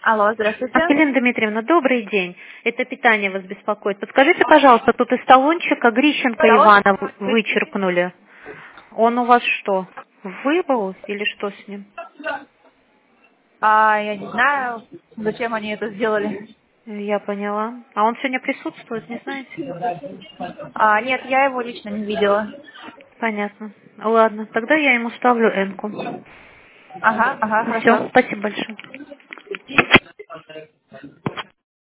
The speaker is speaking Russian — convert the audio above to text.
Алло, здравствуйте. Елена Дмитриевна, добрый день. Это питание вас беспокоит. Подскажите, пожалуйста, тут из талончика Грищенко Ивана вычеркнули. Он у вас что, выбыл или что с ним? Я не знаю, зачем они это сделали. Я поняла. А он сегодня присутствует, не знаете? Нет, я его лично не видела. Понятно. Ладно, тогда я ему ставлю энку. Ага, Все, хорошо. спасибо большое.